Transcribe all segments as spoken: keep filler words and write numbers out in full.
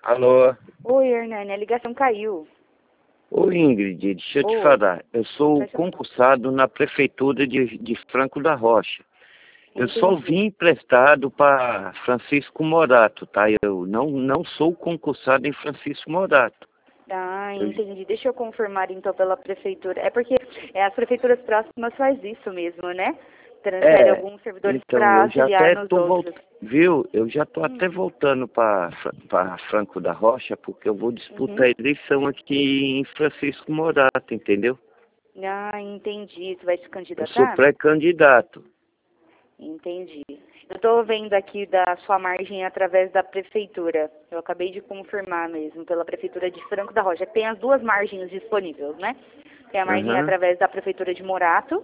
Alô? Oi, Hernani, a ligação caiu. Ô Ingrid, deixa eu te Oi. falar. Eu sou Deixa eu- concursado na prefeitura de, de Franco da Rocha. Eu Entendi. só vim emprestado para Francisco Morato, tá? Eu não, não sou concursado em Francisco Morato. Ah, Eu- entendi. Deixa eu confirmar então pela prefeitura. É porque é, as prefeituras próximas faz isso mesmo, né? Transfere É, alguns servidores então para eu já auxiliar até nos tô outros. voltando, viu? Eu já tô Hum. até voltando para para Franco da Rocha, porque eu vou disputar Uhum. a eleição aqui em Francisco Morato, entendeu? Ah, entendi. Você vai se Eu sou candidatar? pré-candidato. Entendi. Eu estou vendo aqui da sua margem através da prefeitura. Eu acabei de confirmar mesmo, pela prefeitura de Franco da Rocha. Tem as duas margens disponíveis, né? Tem a margem Aham, através da prefeitura de Morato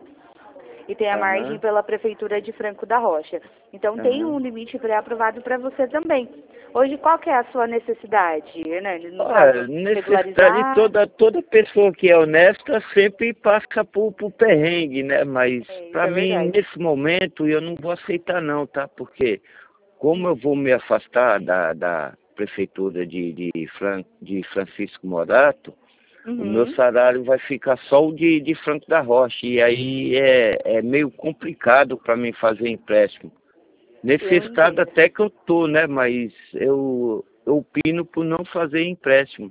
e tem a margem aham, pela prefeitura de Franco da Rocha. Então tem aham. um limite pré-aprovado para você também. Hoje, qual que é a sua necessidade, Hernani? No Olha, caso, necessidade regularizar? toda, toda pessoa que é honesta sempre passa por, por perrengue, né? Mas É, isso para é mim, verdade. nesse momento, eu não vou aceitar não, tá? Porque como eu vou me afastar da, da prefeitura de, de, Fran, de Francisco Morato, o meu Uhum. salário vai ficar só o de, de Franco da Rocha. E aí é, é meio complicado para mim fazer empréstimo. Nesse Eu estado entendo. até que eu tô, né? Mas eu, eu opino por não fazer empréstimo.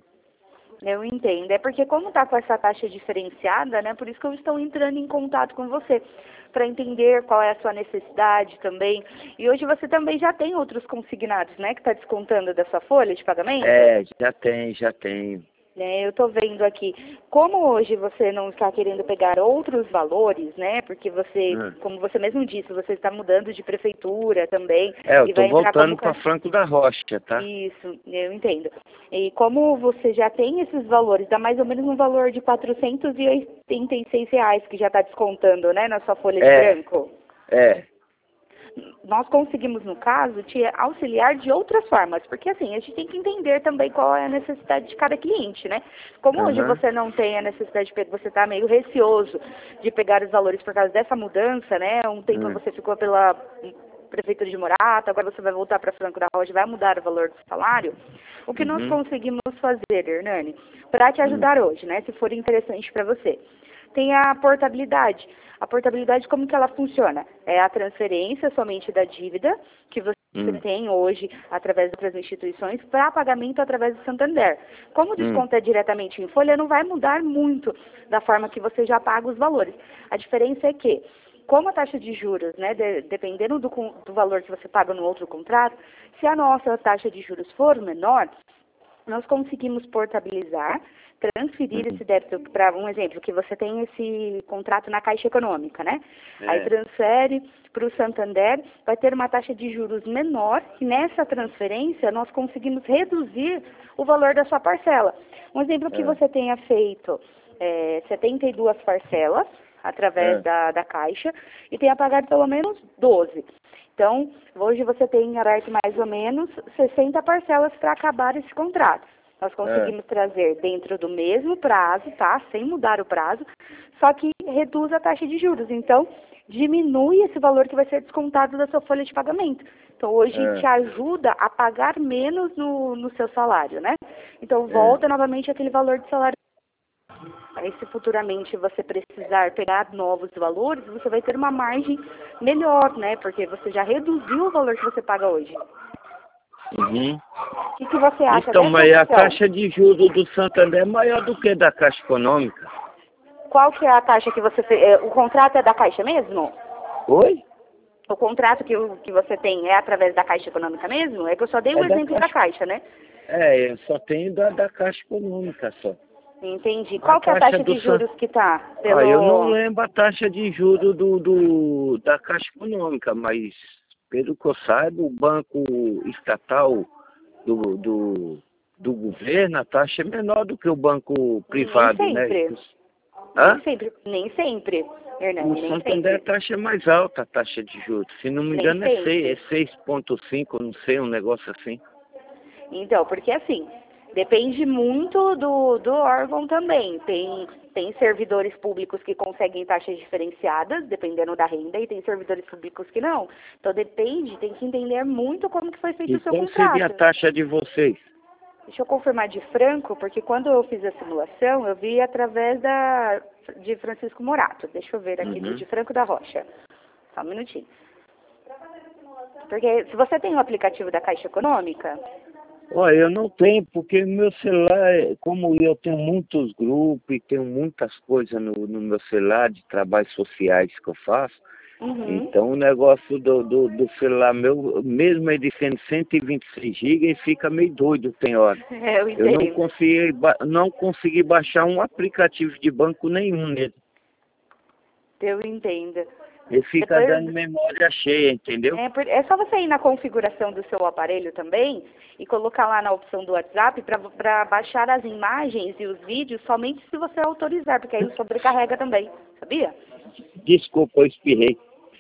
Eu entendo. É porque como está com essa taxa diferenciada, né? Por isso que eu estou entrando em contato com você, para entender qual é a sua necessidade também. E hoje você também já tem outros consignados, né? Que está descontando da sua folha de pagamento? É, já tem, já tem. Né, eu estou vendo aqui, como hoje você não está querendo pegar outros valores, né? Porque você, Hum. como você mesmo disse, você está mudando de prefeitura também É, eu e tô vai entrar como voltando ca- para Franco da Rocha, tá? isso, eu entendo. E como você já tem esses valores, dá mais ou menos um valor de quatrocentos e oitenta e seis reais que já está descontando, né, na sua folha de É, branco. é. Nós conseguimos, no caso, te auxiliar de outras formas, porque assim, a gente tem que entender também qual é a necessidade de cada cliente, né? Como hoje Aham. você não tem a necessidade de pegar, você está meio receoso de pegar os valores por causa dessa mudança, né? Um tempo Hum. você ficou pela prefeitura de Morato, agora você vai voltar para Franco da Rocha, vai mudar o valor do salário. O que nós Uhum. conseguimos fazer, Hernani, para te Hum. ajudar hoje, né? Se for interessante para você. Tem a portabilidade. A portabilidade, como que ela funciona? É a transferência somente da dívida que você Hum. tem hoje através das outras instituições para pagamento através do Santander. Como o Hum. desconto é diretamente em folha, não vai mudar muito da forma que você já paga os valores. A diferença é que, como a taxa de juros, né, de, dependendo do, do valor que você paga no outro contrato, se a nossa taxa de juros for menor, nós conseguimos portabilizar, transferir Hum. esse débito para, um exemplo, que você tem esse contrato na Caixa Econômica, né? Aí É. transfere para o Santander, vai ter uma taxa de juros menor e nessa transferência nós conseguimos reduzir o valor da sua parcela. Um exemplo que É. você tenha feito é, setenta e duas parcelas através É. da, da Caixa e tenha pagado pelo menos doze. Então, hoje você tem aberto mais ou menos sessenta parcelas para acabar esse contrato. Nós É. conseguimos trazer dentro do mesmo prazo, tá? Sem mudar o prazo, só que reduz a taxa de juros. Então, diminui esse valor que vai ser descontado da sua folha de pagamento. Então, hoje É. te ajuda a pagar menos no, no seu salário, né? Então, É. volta novamente aquele valor de salário. Aí, se futuramente você precisar pegar novos valores, você vai ter uma margem melhor, né? Porque você já reduziu o valor que você paga hoje. Uhum. O que, que você acha Então, dessa mas a opção? taxa de juros do Santander é maior do que da Caixa Econômica. Qual que é a taxa que você fez? É, o contrato é da Caixa mesmo? Oi? O contrato que, o- que você tem é através da Caixa Econômica mesmo? É que eu só dei É o da exemplo da Caixa. Caixa, né? É, eu só tenho da, da Caixa Econômica só. Entendi. A Qual que é a taxa taxa do de San... juros que tá? Ah, eu não Pelo... lembro a taxa de juros do, do, da Caixa Econômica, mas pelo que eu saiba, o banco estatal do, do, do governo, a taxa é menor do que o banco Nem privado, né? sempre. Nem Hã? sempre. Nem sempre, No Hernani, nem Santander a sempre. taxa é mais alta, a taxa de juros. Se não me Nem engano é seis, sempre. é seis vírgula cinco, não sei, um negócio assim. Então, porque assim, depende muito do, do órgão também. Tem, tem servidores públicos que conseguem taxas diferenciadas, dependendo da renda, e tem servidores públicos que não. Então depende, tem que entender muito como que foi feito E o seu qual seria a contrato. taxa de vocês? Deixa eu confirmar de Franco, porque quando eu fiz a simulação, eu vi através da, de Francisco Morato. Deixa eu ver aqui, Uhum. do de Franco da Rocha. Só um minutinho. Porque se você tem o aplicativo da Caixa Econômica... Olha, eu não tenho, porque meu celular, é- como eu tenho muitos grupos e tenho muitas coisas no, no meu celular de trabalhos sociais que eu faço, Uhum. então o negócio do, do, do celular meu, mesmo ele sendo cento e vinte e seis gigas, ele fica meio doido, tem hora. É, eu Eu não entendo. consegui, ba- não consegui baixar um aplicativo de banco nenhum nele. Eu entendo. Ele fica Depois, dando memória cheia, entendeu? é, por- é só você ir na configuração do seu aparelho também e colocar lá na opção do WhatsApp para baixar as imagens e os vídeos somente se você autorizar, porque aí sobrecarrega também, sabia? Desculpa, eu espirrei.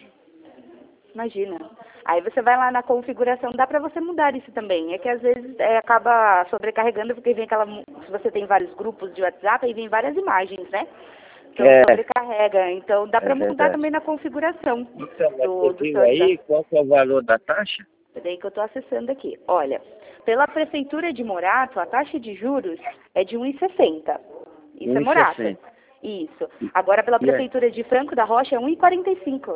Imagina. Aí você vai lá na configuração, dá para você mudar isso também. É que às vezes é, acaba sobrecarregando, porque vem aquela. Se você tem vários grupos de WhatsApp, aí vem várias imagens, né? Então É, sobrecarrega. Então dá é para mudar verdade. também na configuração Então, do, você do viu seu WhatsApp. aí qual que é o valor da taxa? Peraí que eu estou acessando aqui. Olha, pela Prefeitura de Morato, a taxa de juros é de um e sessenta. Isso é Morato. um e sessenta. Isso. Agora pela E aí? Prefeitura de Franco da Rocha é um e quarenta e cinco.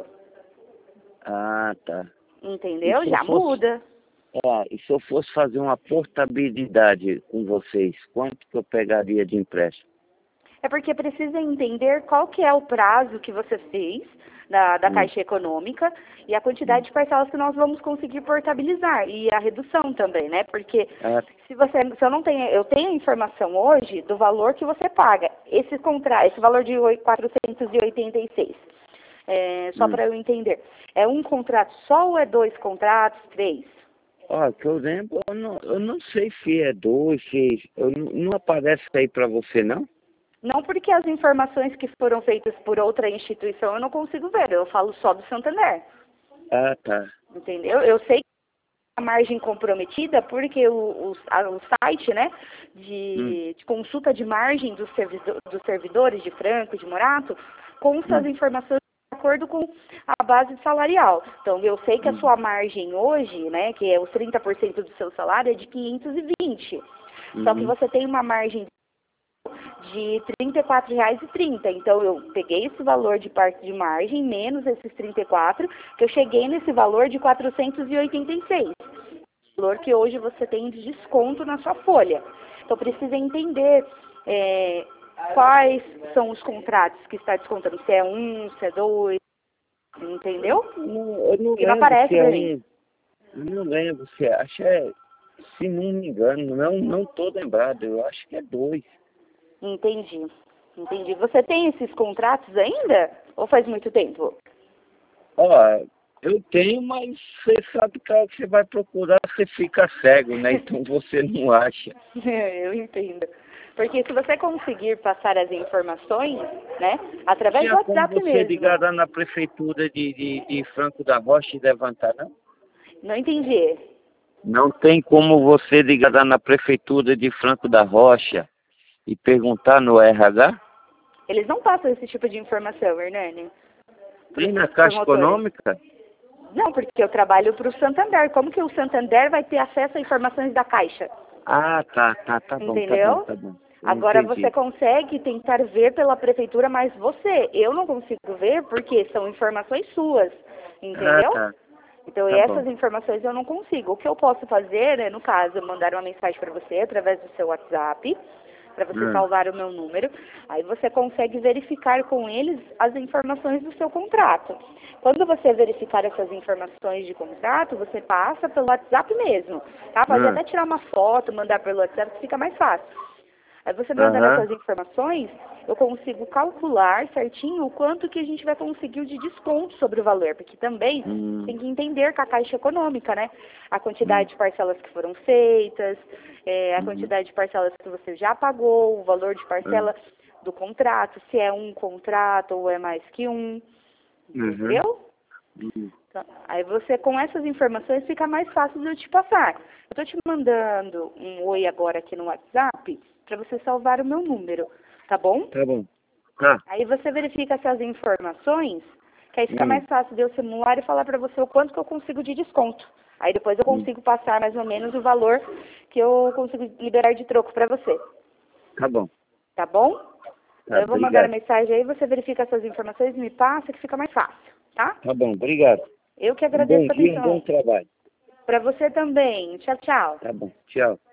Ah, tá. E Entendeu? se eu Já fosse, muda. ah, e se eu fosse fazer uma portabilidade com vocês, quanto que eu pegaria de empréstimo? É porque precisa entender qual que é o prazo que você fez da, da Hum, Caixa Econômica e a hum. quantidade de parcelas que nós vamos conseguir portabilizar e a redução também, né? Porque Ah, se você, se eu não tenho, eu tenho a informação hoje do valor que você paga. Esse contra, esse valor de quatrocentos e oitenta e seis. É, só hum. para eu entender. É um contrato só ou é dois contratos, três? Ó, que eu lembro, eu não, eu não sei se é dois, se eu, não, não aparece aí para você, não? Não porque as informações que foram feitas por outra instituição eu não consigo ver. Eu falo só do Santander. Ah, tá. Entendeu? Eu sei que a margem comprometida, porque o, o, a- o site, né, Hum, de, de consulta de margem dos, servidor, dos servidores de Franco, de Morato, consta as hum, informações de acordo com a base salarial. Então, eu sei que a hum, sua margem hoje, né, que é os trinta por cento do seu salário, é de quinhentos e vinte. Só que uhum, você tem uma margem de trinta e quatro reais e trinta. Então eu peguei esse valor de parte de margem menos esses trinta e quatro, que eu cheguei nesse valor de quatrocentos e oitenta e seis. Valor que hoje você tem de desconto na sua folha. Então precisa entender é, quais são os contratos que está descontando, se é um, se é dois, entendeu? Não, eu não Que não lembro se aparece é para mim. um. Não lembro se é. Acho que é. Se não me engano, não, não tô lembrado. Eu acho que é dois. Entendi. Entendi. Você tem esses contratos ainda? Ou faz muito tempo? Ó, eu tenho, mas você sabe que a hora que você vai procurar, você fica cego, né? Então você não acha. Eu entendo. Porque se você conseguir passar as informações, né, através do Tinha como WhatsApp você ligar mesmo. lá na prefeitura de, de, de Franco da Rocha e levantar, não? Não entendi. Não tem como você ligar lá na prefeitura de Franco da Rocha e perguntar no R H? Eles não passam esse tipo de informação, Hernani, para Nem os na Caixa promotores. Econômica? Não, porque eu trabalho para o Santander. Como que o Santander vai ter acesso a informações da Caixa? Ah, tá, tá, tá bom, tá bom, Entendeu? tá bom. Eu Agora você entendi. consegue tentar ver pela prefeitura, mas você, eu não consigo ver porque são informações suas, Ah, entendeu? tá, Então tá bom. essas informações eu não consigo. O que eu posso fazer é, no caso, mandar uma mensagem para você através do seu WhatsApp, para você Hum, salvar o meu número. Aí você consegue verificar com eles as informações do seu contrato. Quando você verificar essas informações de contrato, você passa pelo WhatsApp mesmo, tá? Pode hum, até tirar uma foto, mandar pelo WhatsApp, que fica mais fácil. Aí você mandando aham, essas informações, eu consigo calcular certinho o quanto que a gente vai conseguir de desconto sobre o valor, porque também hum, tem que entender com a Caixa Econômica, né? A hum, quantidade de parcelas que foram feitas, é, a uhum, quantidade de parcelas que você já pagou, o valor de hum, parcela do contrato, se é um contrato ou é mais que um, uhum, entendeu? uhum, Então, aí você, com essas informações, fica mais fácil de eu te passar. Eu estou te mandando um oi agora aqui no WhatsApp para você salvar o meu número, tá bom? tá bom. Tá. Aí você verifica essas informações, que aí fica Hum, mais fácil de eu simular e falar para você o quanto que eu consigo de desconto. Aí depois eu consigo passar mais ou menos o valor que eu consigo liberar de troco para você. Tá bom. Tá bom? Tá, eu vou obrigado. mandar a mensagem aí, você verifica essas informações e me passa, que fica mais fácil, tá? Tá bom, obrigado. Eu que Um agradeço bom a dia, um atenção. bom trabalho. Para você também. Tchau, tchau. Tá bom, tchau.